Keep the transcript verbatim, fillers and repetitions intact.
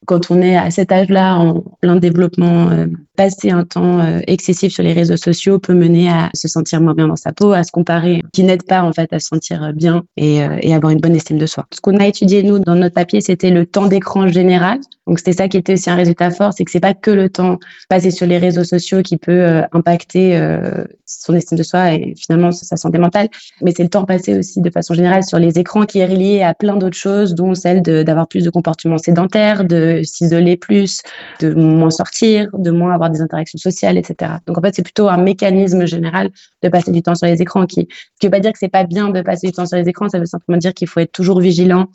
quand on est à cet âge-là, en plein développement, euh, passer un temps euh, excessif sur les réseaux sociaux peut mener à se sentir moins bien dans sa peau, à se comparer, qui n'aide pas en fait à se sentir bien et, euh, et avoir une bonne estime de soi. Ce qu'on a étudié nous dans notre papier, c'était le temps d'écran général. Donc c'était ça qui était aussi un résultat fort, c'est que c'est pas que le temps passé sur les réseaux sociaux qui peut euh, impacter euh, son estime de soi et finalement sa santé mentale, mais c'est le temps passé aussi de façon générale sur les écrans qui est relié à plein d'autres choses, dont celle de, d'avoir plus de comportements sédentaires, de s'isoler plus, de moins sortir, de moins avoir des interactions sociales, et cetera. Donc en fait, c'est plutôt un mécanisme général de passer du temps sur les écrans qui, ce qui veut pas dire que c'est pas bien de passer du temps sur les écrans, ça veut simplement dire qu'il faut être toujours vigilant